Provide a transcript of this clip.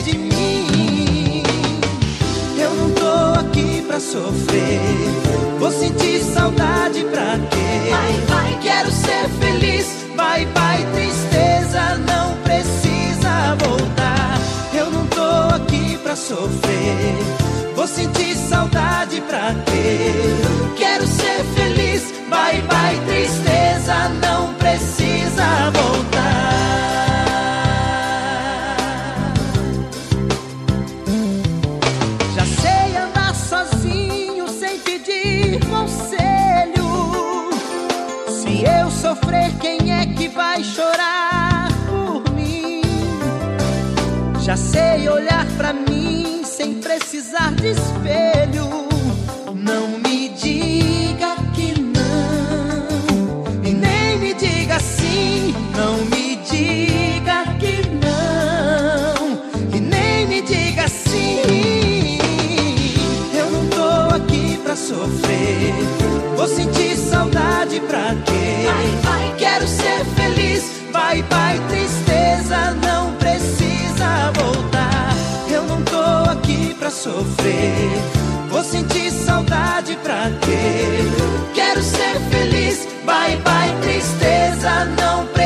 de mim. Eu não tô aqui pra sofrer, vou sentir saudade pra quê? Vai, quero ser feliz, vai, tristeza não precisa voltar. Eu não tô aqui pra sofrer, vou sentir saudade pra quê? Quero ser feliz, vai, tristeza não precisa voltar. Já sei andar sozinho sem pedir conselho. Se eu sofrer, quem é que vai chorar por mim? Já sei olhar pra mim sem precisar de espelho. Não me diga que não, e nem me diga sim. Não me diga que não, e nem me diga sim. Eu não tô aqui pra sofrer, vou sentir saudade pra quê? Vai, quero ser feliz, vai, tristeza não precisa voltar. Eu não tô aqui pra sofrer, vou sentir saudade pra quê? Quero ser feliz, vai, tristeza não precisa